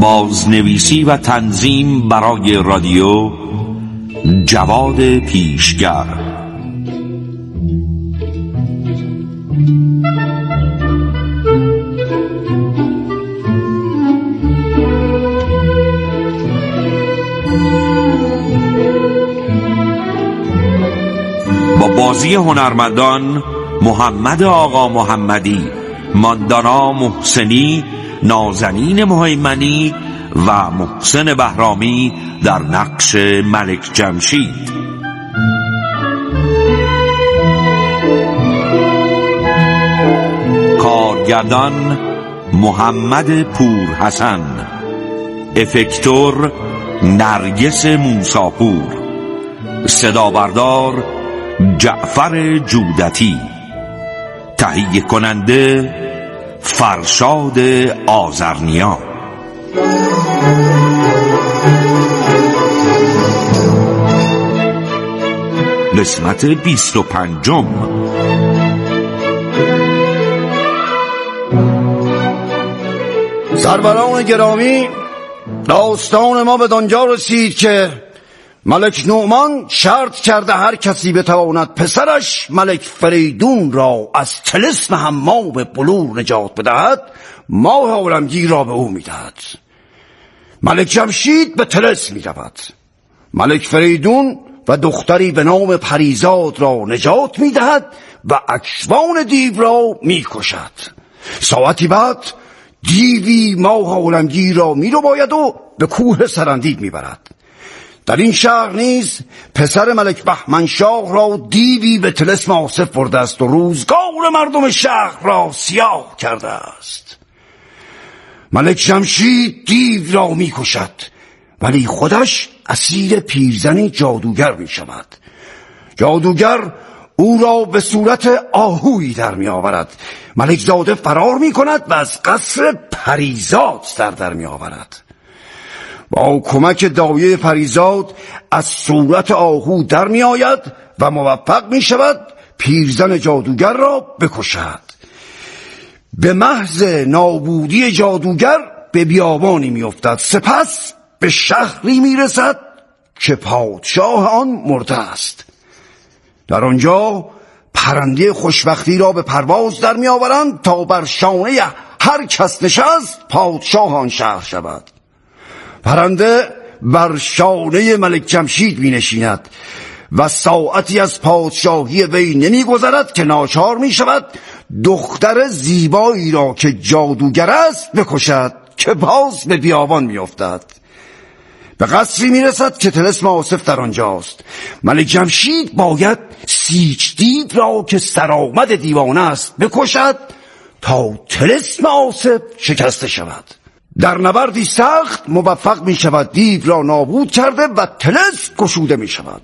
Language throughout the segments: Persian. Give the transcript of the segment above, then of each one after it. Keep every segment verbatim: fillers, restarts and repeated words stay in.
بازنویسی و تنظیم برای رادیو جواد پیشگر. با بازی هنرمندان محمد آقا محمدی، ماندانا محسنی، نازنین مهیمنی و محسن بهرامی در نقش ملک جمشید. کارگردان محمد پورحسن، افکتور نرگس موساپور، صدابردار جعفر جودتی، تهیه کننده فرشاد آذرنیا. قسمت بیست و پنجم. سروران گرامی، داستان ما به دانجا رسید که ملک نعمان شرط کرده هر کسی بتواند پسرش ملک فریدون را از طلسم حمام بلور نجات بدهد، ماه عالمگیر را به او میدهد. ملک جمشید به طلسم میرود، ملک فریدون و دختری به نام پریزاد را نجات میدهد و اکشوان دیو را میکشد. ساعتی بعد دیوی ماه عالمگیر را میرباید و به کوه سرندید میبرد. در این شهر نیز پسر ملک بهمنشاه را دیوی به طلسم آصف برده است و روزگار مردم شهر را سیاه کرده است. ملک جمشید دیو را می کشد، ولی خودش اسیر پیرزنی جادوگر می شود. جادوگر او را به صورت آهویی در می آورد. ملک زاده فرار می کند و از قصر پریزاد سر در می آورد. با کمک دایه پریزاد از صورت آهو در می آید و موفق می شود پیرزن جادوگر را بکشد. به محض نابودی جادوگر به بیابانی می افتد. سپس به شهری می رسد که پادشاه آن مرده است. در آنجا پرنده خوشبختی را به پرواز در می آورند تا بر شانه هر کس نشست پادشاه آن شهر شود. پرنده بر شانه ملک جمشید می نشیند و ساعتی از پادشاهی وی نمی گذرد که ناچار می شود دختر زیبایی را که جادوگر است بکشد که باز به بیابان می افتد. به قصری می رسد که طلسم آصف در آنجاست. ملک جمشید باید سیچ دیو را که سرآمد دیوانه است بکشد تا طلسم آصف شکسته شود. در نبردی سخت موفق می شود دیو را نابود کرده و طلسم گشوده می شود.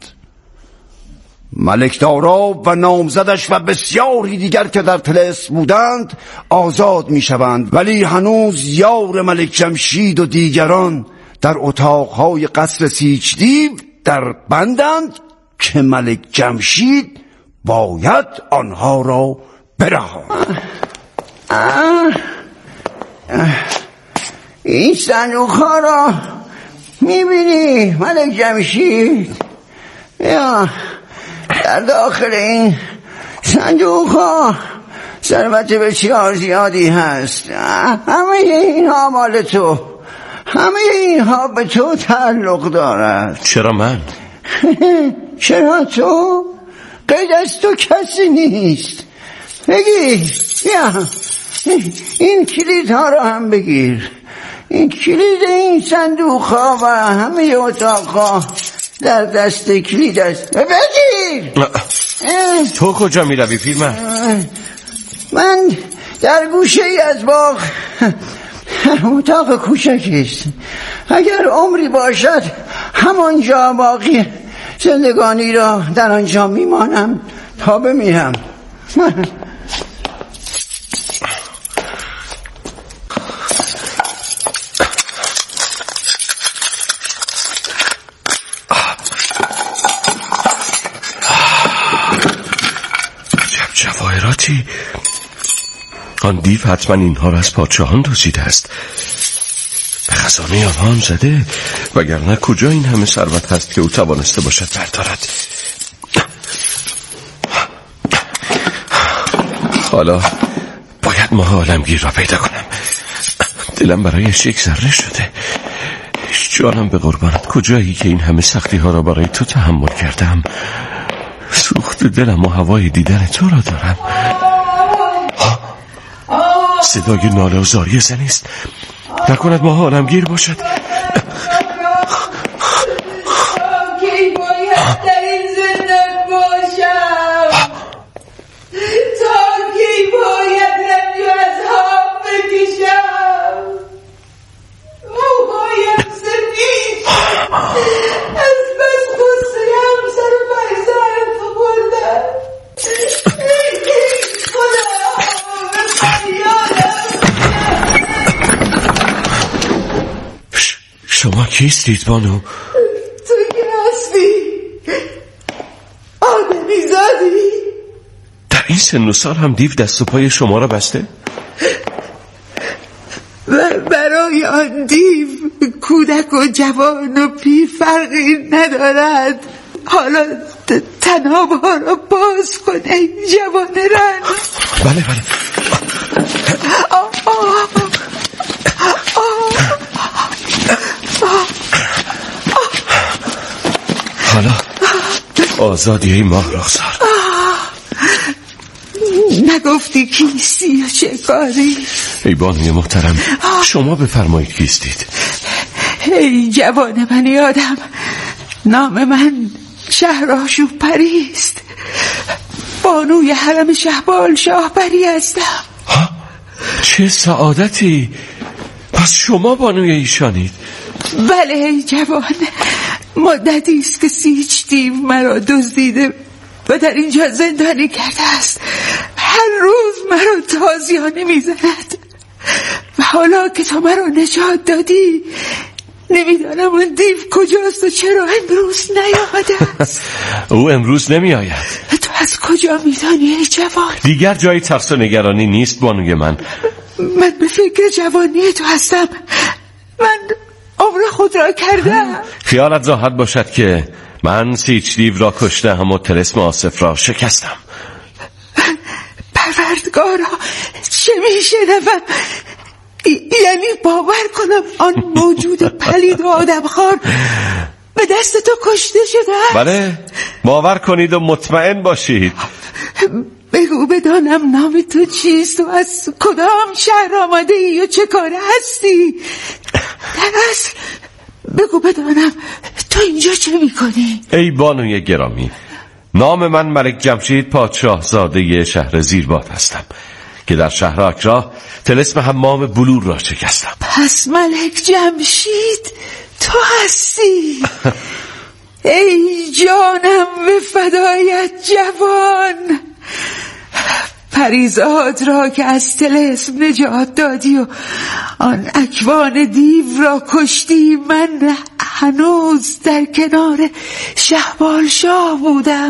ملک دارا و نامزدش و بسیاری دیگر که در طلسم بودند آزاد می شوند، ولی هنوز یار ملک جمشید و دیگران در اتاقهای قصر سیچ دیو در بندند که ملک جمشید باید آنها را برهاند. این صندوق ها را میبینی ملک جمشید؟ یا در داخل این صندوق ها ثروت بسیار زیادی هست. همه اینها مال تو، همه اینها به تو تعلق دارد. چرا من؟ چرا تو؟ غیر از تو کسی نیست. بگیر، یا این کلید ها را هم بگیر. این کلید این صندوق ها و همه اتاق ها در دست کلید است. بگیر. تو کجا می روی پیرمرد؟ من در گوشه ای از باغ اتاق کوچکی است. اگر عمری باشد همانجا باقی زندگانی را در آنجا میمانم تا بمیرم. جواهراتی؟ آن دیو حتما اینها را از پادشاهان دزدیده است. به خزانه آرام زده، وگرنه کجا این همه ثروت هست که او توانسته باشد بردارد. حالا باید ماه عالمگیر را پیدا کنم. دلم برایش یک ذره شده. جانم به قربانت، کجایی که این همه سختی ها را برای تو تحمل کردم؟ سوخت دلم و هوای دیدن تو را دارم. صدای ناله و زاری زنی است. نکند ماه عالمگیر باشد. کی باید در این زندان باشم؟ تا کی باید رنجو از هم بکشم؟ موهایم سفید از بس غصه همسر و فرزند خوردم. خدا به فریادم. شما کیستید بانو؟ تو که هستی آدمی زادی؟ در این سن و سال هم دیو دست و پای شما را بسته؟ و برای آن دیو کودک و جوان و پیر فرقی ندارد. حالا تنابها را باز کنه جوان رن. بله بله. آه آه آه. حالا آزادی ای ماه رخسار. نگفتی کیستی و چه کاری؟ ای بانوی محترم، شما بفرمایید کیستید؟ ای جوان من یادم، نام من شهرآشوب پری است. بانوی حرم شهبال شاه پری هستم. ها؟ چه سعادتی! پس شما بانوی ایشانید؟ بله ای جوان، مدتی است که سیچ دیو مرا دزدیده و در اینجا زندانی کرده است. هر روز مرا تازیانه میزند و حالا که تو مرا نجات دادی نمیدانم اون دیو کجاست و چرا امروز نیامده است. او امروز نمی آید. تو از کجا میدانی ای جوان؟ دیگر جای ترس و نگرانی نیست بانوی من. من به فکر جوانی تو هستم. من عمر خود را کردم. خیالت راحت باشد که من سیچ دیو را کشتم و طلسم آصف را شکستم. پروردگارا چه میشنوم؟ یعنی باور کنم آن موجود پلید و آدمخوار به دست تو کشته شده است؟ بله، باور کنید و مطمئن باشید. بگو بدانم نام تو چیست و از کدام شهر آمده ای و چه کار هستی؟ در اصل بگو بدانم تو اینجا چه میکنی؟ ای بانوی گرامی، نام من ملک جمشید پادشاه زاده شهر زیرباد هستم که در شهر آکرا طلسم حمام بلور را شکستم. پس ملک جمشید تو هستی؟ ای جانم به فدایت جوان. پریزاد را که از طلسم نجات دادی و آن اکوان دیو را کشتی، من هنوز در کنار شهبال شاه بودم.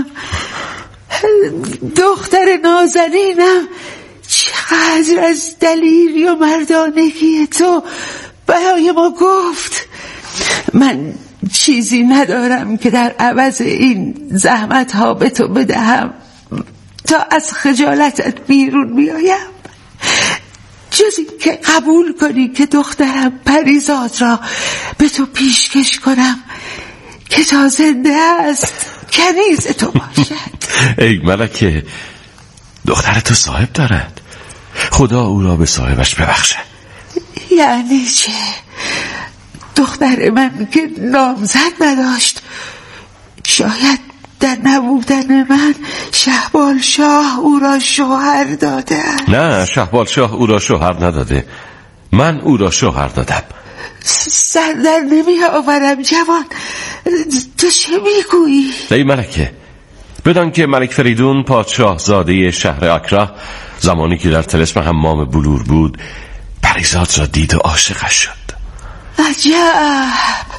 دختر نازنینم چقدر از دلیری و مردانگی تو برای ما گفت. من چیزی ندارم که در عوض این زحمت ها به تو بدهم تا از خجالتت بیرون بیایم، جز این که قبول کنی که دخترم پریزاد را به تو پیشکش کنم که تا زنده است کنیز تو باشد. ای ملکه، دختر تو صاحب دارد، خدا او را به صاحبش ببخشه. یعنی چه؟ دختر من که نامزد نداشت، شاید در نبودن من شهبال شاه او را شوهر داده؟ نه، شهبال شاه او را شوهر نداده، من او را شوهر دادم. سر در نمی آورم جوان، تو چه میگویی؟ ای ملکه، بدان که ملک فریدون پادشاه زاده شهر آکرا زمانی که در طلسم حمام بلور بود پریزاد را دید و عاشقش شد. عجب،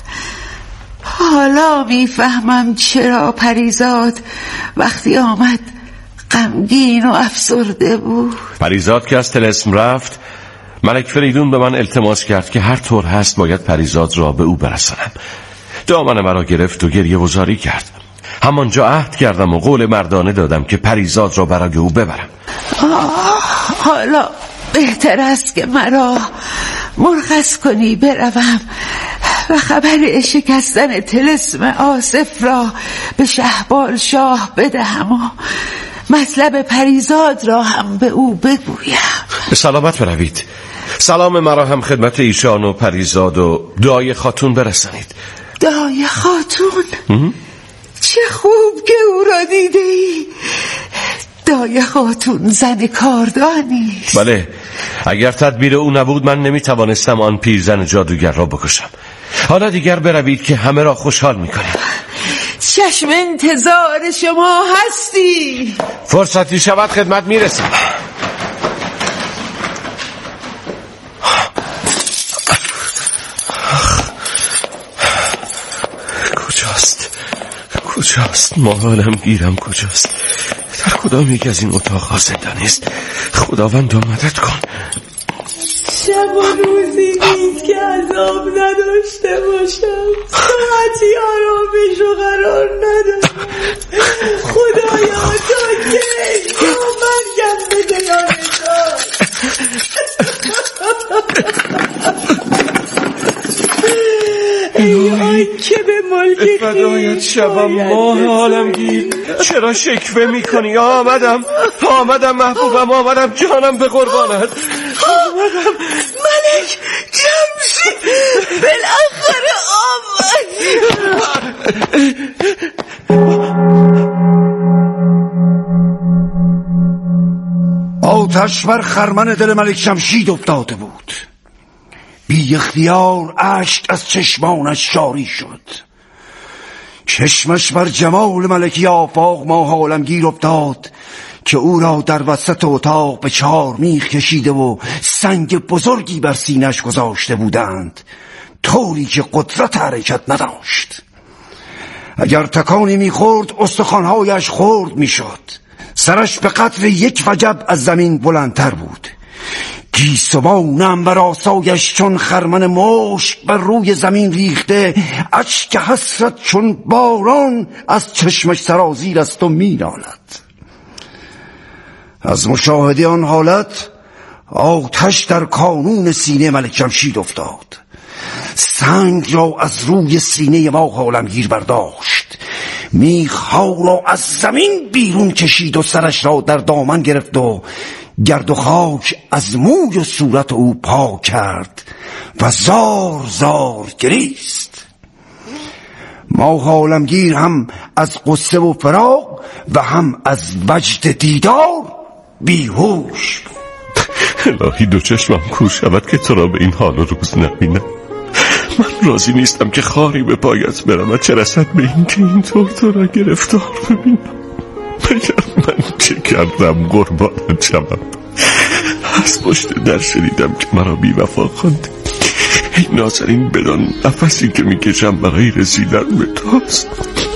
حالا میفهمم چرا پریزاد وقتی آمد غمگین و افسرده بود. پریزاد که از طلسم رفت ملک فریدون به من التماس کرد که هر طور هست باید پریزاد را به او برسانم. دامن مرا گرفت و گریه وزاری کرد. همانجا عهد کردم و قول مردانه دادم که پریزاد را برای او ببرم. آه، حالا بهتر است که مرا مرخص کنی بروم و خبر شکستن طلسم آصف را به شهبال شاه بدهم و مطلب پریزاد را هم به او بگویم. به سلامت بروید. سلام مرا هم خدمت ایشان و پریزاد و دعای خاتون برسانید. دعای خاتون؟ چه خوب که او را دیده ای. دعای خاتون زن کاردانی است. بله، اگر تدبیر او نبود من نمیتوانستم آن پیرزن جادوگر را بکشم. حالا دیگر بروید که همه را خوشحال میکنیم. چشم انتظار شما هستی. فرصتی شود خدمت میرسیم. کجاست؟ کجاست؟ ماهالم گیرم کجاست؟ در کدام یک از این اتاق‌ها زندانی است؟ خداوند مدد کن. شب و روزی نیست که عذاب نداشته باشم، ساعتی آرامش و قرار ندارم. خدایا تا کی تا مرگم بده یادتان. ای آی که به ملک فدایت شبم ماه عالمگیر، چرا شکوه میکنی؟ آمدم آمدم محبوبم، آمدم جانم به قربانت. آمدم ملک جمشید بالاخره آمد. آتش بر خرمن دل ملک جمشید افتاده بود. بی اختیار اشک از چشمانش جاری شد. چشمش بر جمال ملکی آفاق ماه عالمگیر افتاد که او را در وسط اتاق به چار میخ کشیده و سنگ بزرگی بر سینه‌اش گذاشته بودند، طوری که قدرت حرکت نداشت. اگر تکانی میخورد استخوانهایش خرد میشد. سرش به قدر یک وجب از زمین بلندتر بود. گیسوان عنبر آسایش چون خرمن مشک بر روی زمین ریخته، اشک حسرت چون باران از چشمش سرازیر است و می‌نالد. از مشاهده آن حالت آتش در کانون سینه ملک جمشید افتاد. سنگ را از روی سینه ماه عالمگیر برداشت، میخها را از زمین بیرون کشید و سرش را در دامن گرفت و گرد و خاک از موی و صورت او پاک کرد و زار زار گریست. ماه عالمگیر هم از قصه و فراق و هم از وجد دیدار بیهوش بود. الهی دو چشمم کور شود که تو را به این حال و روز نبینم. من راضی نیستم که خاری به پایت برم و چه رسد به این که اینطور تو را گرفتار ببینم. بگم من چه کردم قربانت شوم؟ از پشت در شنیدم که مرا بی وفا خواندی. ای نازنین بدان نفسی که میکشم برای رسیدن به توست.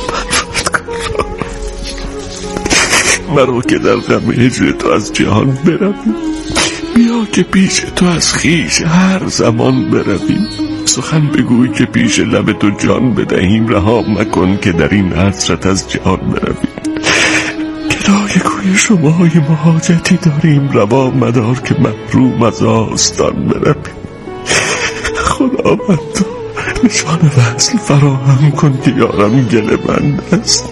مرا که در غم هجر تو از جهان برویم، بیا که پیش تو از خیش هر زمان برویم. سخن بگوی که پیش لب تو جان بدهیم، رها مکن که در این حسرت از جهان برویم. گدای کوی شمای ما حاجتی داریم، روا مدار که محروم از آستان برویم. خداوند نشان وصل فراهم کن که یارم گله بند است.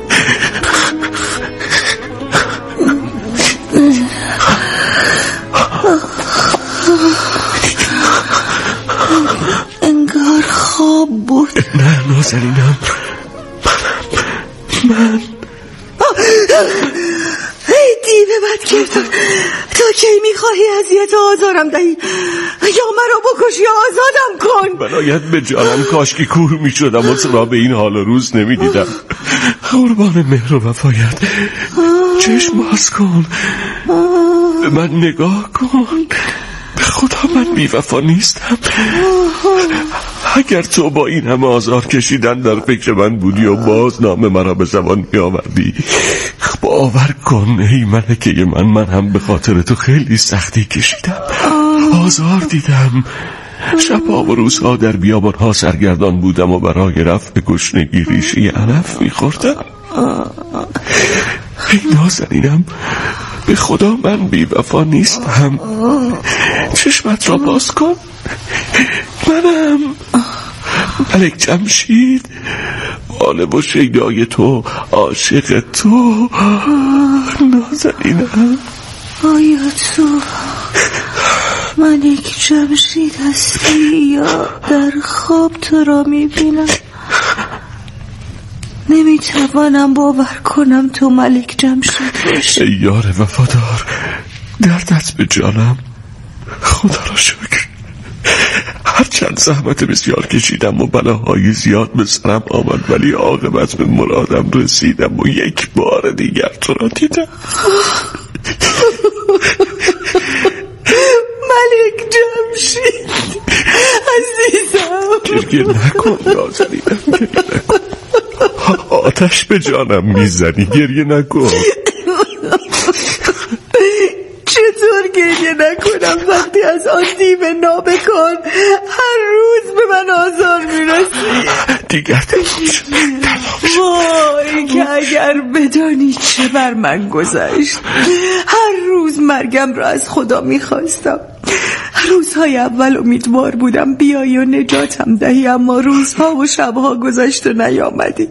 انگار خواب بود. نه نازنینم، من من ای دیو بدکردار، تا کی میخواهی اذیت و آزارم دهی؟ یا مرا بکش یا آزادم کن. بلایت به جانم، کاش که کور میشدم و تو را به این حال و روز نمیدیدم. قربان مهر و وفایت چشم باز کن، به من نگاه کن. به خدا من بی وفا نیستم. اگر تو با این همه آزار کشیدن در فکر من بودی و باز نام مرا به زبان می آوردی، باور کن ای ملکه من، من هم به خاطر تو خیلی سختی کشیدم. آزار دیدم. شب‌ها و روزها در بیابان‌ها سرگردان بودم و برای رفع گشنگی ریشه علف می‌خوردم. ای نازنینم، به خدا من بی وفا نیستم. چشمت را باز کن، منم ملک جمشید، غالب و شیدای تو، عاشق تو. نازنینم، آیا تو ملک جمشید هستی یا در خواب تو را میبینم؟ نمیتوانم باور کنم تو ملک جمشید باشی. ای یار وفادار، دردت به جانم. خدا را شکر، هرچند زحمت بسیار کشیدم و بلاهای زیاد به سرم آمد، ولی عاقبت به مرادم رسیدم و یک بار دیگر تو را دیدم. ملک جمشید عزیزم، گریه نکن نازنینم، گریه نکن. آتش به جانم میزنی، گریه نکن. چطور گریه نکنم وقتی از آن دیو نابکار هر روز به من آزار میرسی؟ دیگر تمام شد، تمام شد. وای که اگر بدانی چه بر من گذشت. هر روز مرگم را از خدا میخواستم. روزهای اول امیدوار بودم بیایی و نجاتم دهی، اما روزها و شبها گذشت و نیامدی.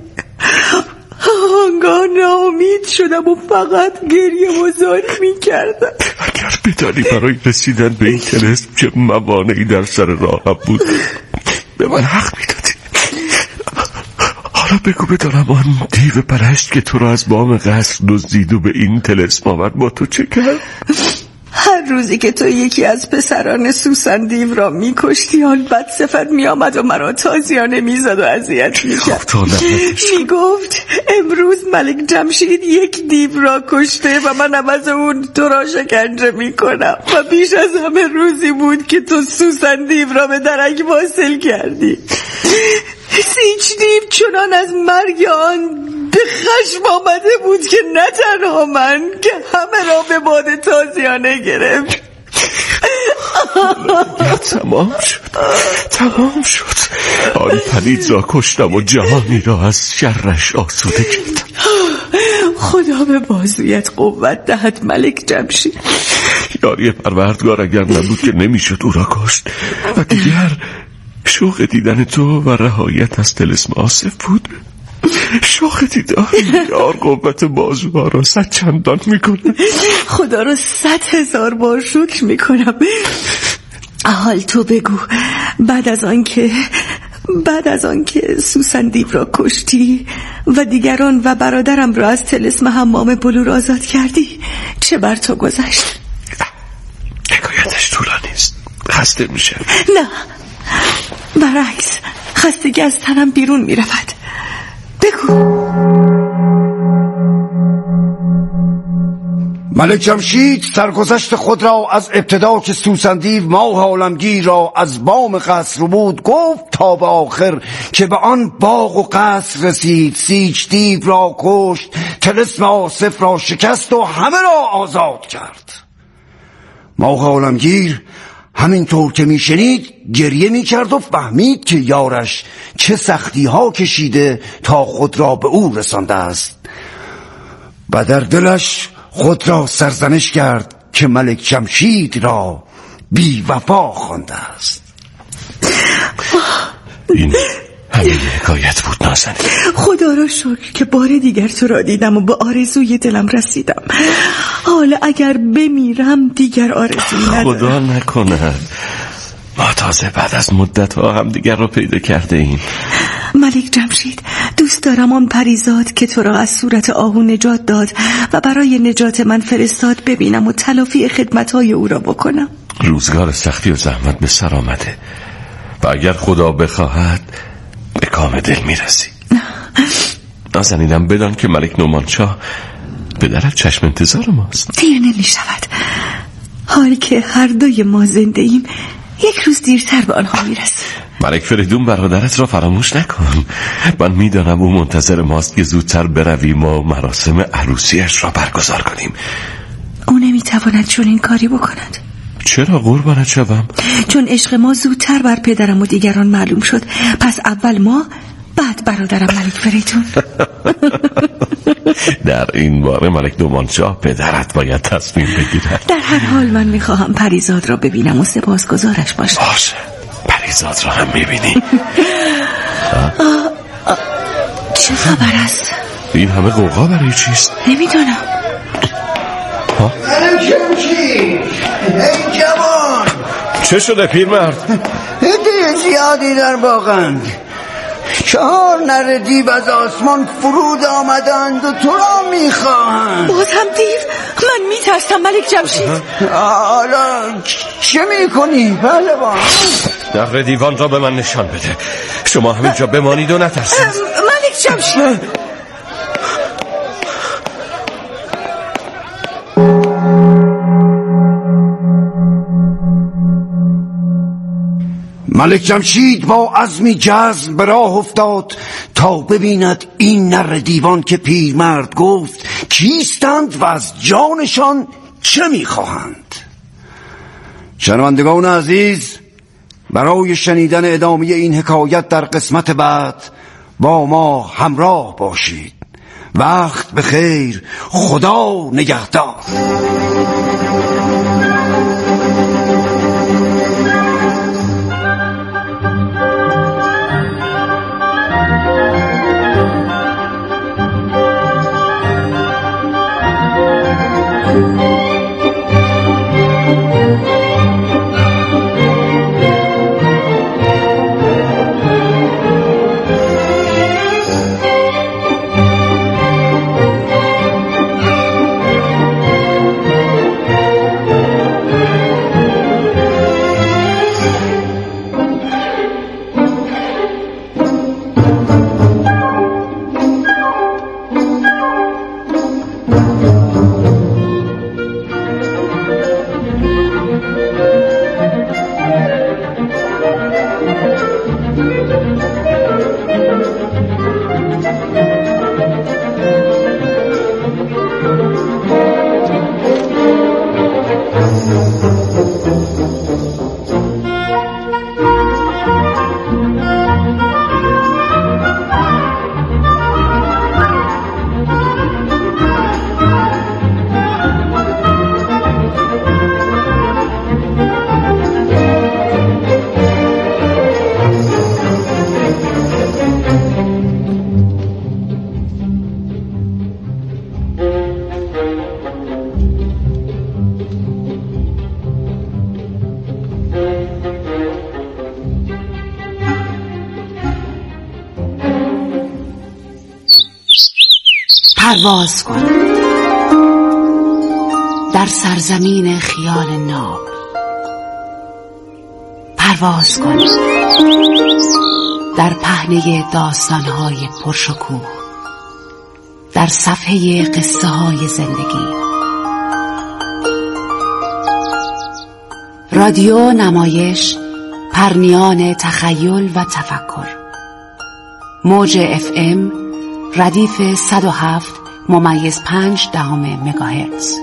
آنگاه ناامید شدم و فقط گریه و زاری می کردم. اگر بدانی برای رسیدن به این طلسم چه موانعی در سر راهم بود، به من حق می دادی. حالا بگو بدانم آن دیو پرشت که تو را از بام قصر دزدید و به این طلسم آورد با تو چه کرد؟ هر روزی که تو یکی از پسران سوسن دیو را میکشتی، آن بد صفت میآمد و مرا تازیانه میزد و اذیت میکرد. میگفت امروز ملک جمشید یک دیو را کشته و من عوض اون تو را شکنجه میکنم. و بیش از همه روزی بود که تو سوسن دیو را به درک واصل کردی. سیچ دیو چنان از مرگ آن به خشم آمده بود که نه تنها من که همه را به باد تازیانه گرفت. تمام شد، تمام شد. آن پلید را کشتم و جهانی را از شرش آسوده کردم. خدا به بازویت قوت دهد ملک جمشید. یاری پروردگار اگر نبود که نمیشد او را کشت. و دیگر شوق دیدن تو و رهایت از طلسم آصف بود. شوق دیدن یار قوت بازوها را صد چندان میکنه. خدا را صد هزار بار شکر میکنم. حال تو بگو، بعد از آن که بعد از آن که سوسن دیو را کشتی و دیگران و برادرم را از طلسم حمام بلور آزاد کردی، چه بر تو گذشت؟ حکایتش طولانی است، خسته میشم. نه، برعکس، خستگی از تنم بیرون میرود. بگو. ملک جمشید سرگذشت خود را از ابتدا که سوسن دیو ماه عالمگیر را از بام قصر بود گفت تا به آخر که به آن باغ و قصر رسید. سیچ دیو را کشت، طلسم آصف را شکست و همه را آزاد کرد. ماه عالمگیر همینطور که میشنید گریه میکرد و فهمید که یارش چه سختی ها کشیده تا خود را به او رسانده است و در دلش خود را سرزنش کرد که ملک جمشید را بی وفا خوانده است. این همین حکایت بود نازنین. خدا را شکر که بار دیگر تو را دیدم و به آرزوی دلم رسیدم. حالا اگر بمیرم دیگر آرزوی ندارم. خدا نکند. ما تازه بعد از مدت ها هم دیگر را پیدا کرده ایم. ملک جمشید، دوست دارم آن پریزاد که تو را از صورت آهو نجات داد و برای نجات من فرستاد ببینم و تلافی خدمتهای او را بکنم. روزگار سختی و زحمت به سر آمده و اگر خدا بخواهد به کام دل میرسی. نازنینم بدان که ملک نومانشاه به درت چشم انتظار ماست. دیر نمی شود. حال که هر دوی ما زنده ایم یک روز دیرتر به آنها میرسیم. ملک فریدون برادرت را فراموش نکن. من میدانم او منتظر ماست که زودتر برویم و مراسم عروسیش را برگزار کنیم. او نمیتواند چون این کاری بکند. چرا قربانت شوم؟ چون عشق ما زودتر بر پدرم و دیگران معلوم شد، پس اول ما بعد برادرم ملک فریدون. در این باره ملک دومانشاه پدرت باید تصمیم بگیرد. در هر حال من میخواهم پریزاد را ببینم و سپاسگزارش باشم. باشه، پریزاد را هم میبینی. چه خبر است؟ این همه قوقا برای چیست؟ نمیدونم. ای جوان، چه شده پیرمرد؟ عده زیادی در باغند. چهار نر دیو از آسمان فرود آمدند و تو را میخواهند. باز هم دیو؟ من میترسم ملک جمشید. حالا چه میکنی پهلوان؟ در دیوان را به من نشان بده. شما همینجا بمانید و نترسید. ملک جمشید، ملک جمشید با عزمی جزم به راه افتاد تا ببیند این نر دیوان که پیرمرد گفت کیستند و از جانشان چه میخواهند. شنوندگان عزیز، برای شنیدن ادامه این حکایت در قسمت بعد با ما همراه باشید. وقت بخیر، خدا نگهدار. پرواز کن در سرزمین خیال ناب، پرواز کن در پهنه داستانهای پرشکوه، در صفحه قصه های زندگی. رادیو نمایش، پرنیان تخیل و تفکر. موج اف ام ردیف صد و هفت ممیز پنج دهم مگاهرتز.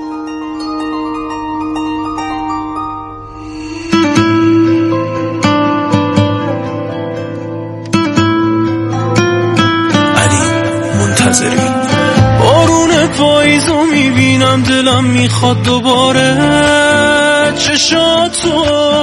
منتظری بارون پاییزو میبینم، دلم میخواد دوباره چشاتو.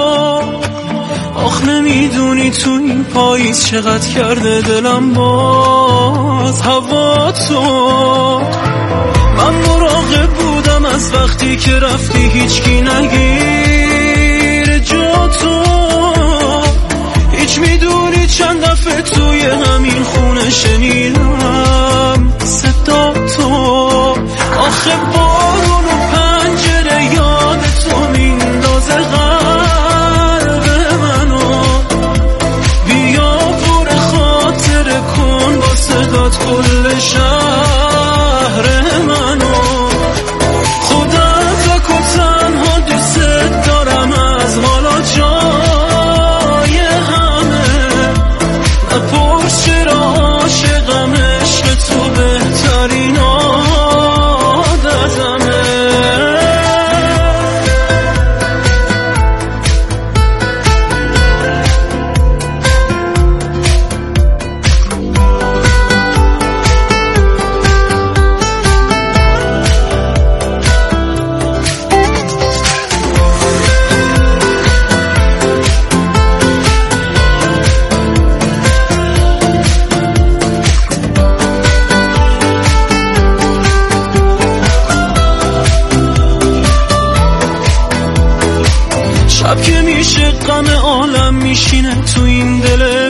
آخ نمیدونی تو این پاییز چقدر کرده دلم باز هوا تو. من مراقب بودم از وقتی که رفتی هیچکی نگیر جا تو. هیچ میدونی چند دفعه توی همین خونه شنیدم صدا تو. آخه بارون و پنجره یاد تو میندازه قلب منو. بیا پر خاطر کن با صدات کل شهر منو. خودت و تنها دوست دارم از حالا جای همه. نپرس چرا عاشقم، عشق تو بهترین عادتمه. شب که میشه غم عالم میشینه تو این دل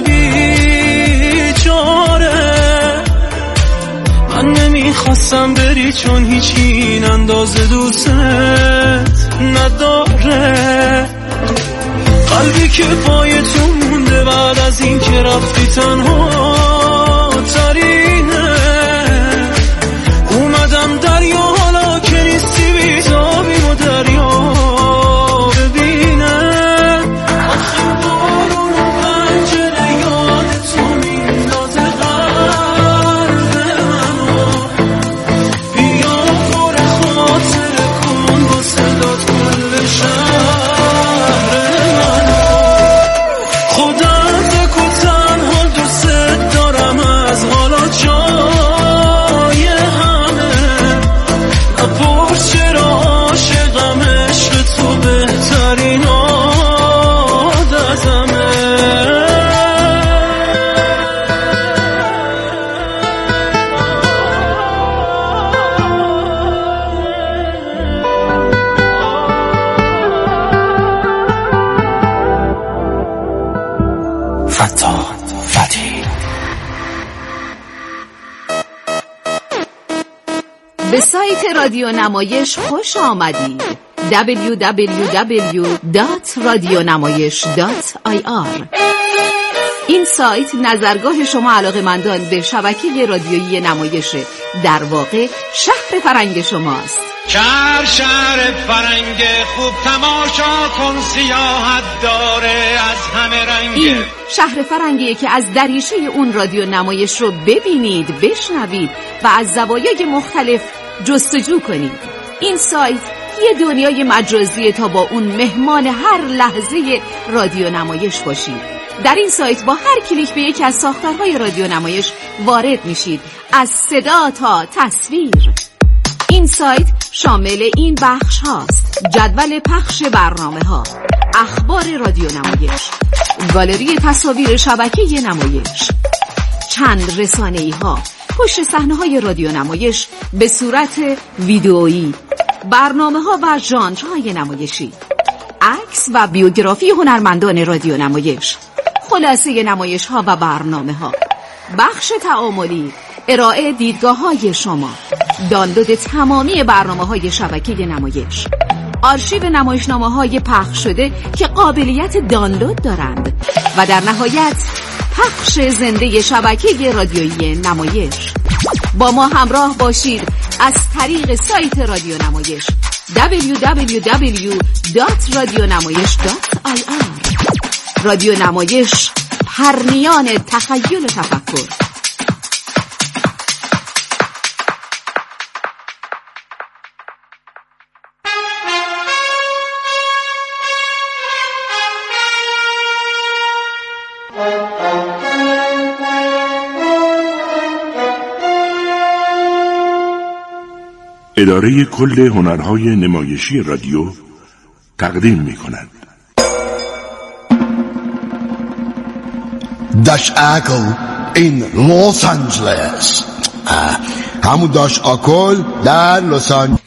بیچاره. من نمیخواستم بری چون هیچی این اندازه دوست نداره. قلبی که پای تو مونده بعد از این که رفتی تنها ترینه. اومدم دریا حالا که نیستی بیتابیم و دریا ببینه. آخه بارون و پنجره یاد تو میندازه قلب منو. بیا پر خاطر کن با صدات کل شهر منو. خودم تک و تنها دوست دارم از حالا جای همه. نپرس چرا عاشقم، عشق تو بهترین عادتمه. فتا فتی به سایت رادیو نمایش خوش آمدید. دبلیو دبلیو دبلیو دات رادیونمایش دات آی آر. این سایت نظرگاه شما علاقه‌مندان به شبکه رادیویی نمایش، در واقع شهر فرنگ شماست. شهر شهر فرنگ خوب تماشا کن، سیاحت داره از همه رنگ. این شهر فرنگیه که از دریچه اون رادیو نمایش رو ببینید، بشنوید و از زوایای مختلف جستجو کنید. این سایت یه دنیای مجازیه تا با اون مهمان هر لحظه رادیو نمایش باشید. در این سایت با هر کلیک به یکی از ساختارهای رادیو نمایش وارد میشید، از صدا تا تصویر. این سایت شامل این بخش هاست: جدول پخش برنامه ها، اخبار رادیو نمایش، گالری تصاویر شبکه نمایش، چند رسانه‌ای ها، پشت صحنه های رادیو نمایش به صورت ویدئویی، برنامه ها و ژانرهای نمایشی، عکس و بیوگرافی هنرمندان رادیو نمایش، خلاصه نمایش ها و برنامه ها، بخش تعاملی، ارائه دیدگاه های شما، دانلود تمامی برنامه های شبکه نمایش، آرشیو نمایشنامه های پخش شده که قابلیت دانلود دارند و در نهایت پخش زنده شبکه رادیویی نمایش. با ما همراه باشید از طریق سایت رادیو نمایش دبلیو دبلیو دبلیو دات رادیونمایش دات آی آر. رادیو نمایش، پرنیان تخیل و تفکر. اداره کل هنرهای نمایشی رادیو تقدیم می کند داش اکل این لس آنجلس. همون داش اکل در لس آنجلس.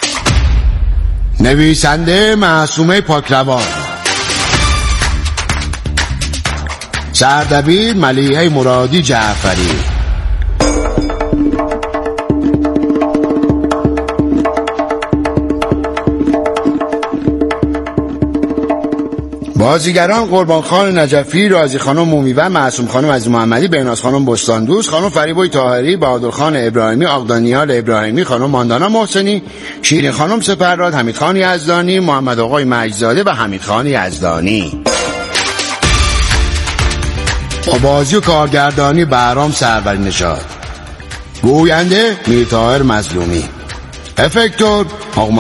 نویسنده معصومه پاکروان، سردبیر ملیحه مرادی جعفری، بازیگران: قربان خان نجفی، رازی خانم مومیوه، معصوم خانم عزیز محمدی، بهناز خانم بستاندوست، خانم فریبای طاهری، بهادر خان ابراهیمی، آقدانیال ابراهیمی، خانم ماندانا محسنی، شیرین خانم سپراد، حمید خان یزدانی، محمد آقای مجدزاده و حمید خان یزدانی. با بازی و کارگردانی بهرام سروری نژاد. گوینده: میر طاهر مظلومی. افکتور: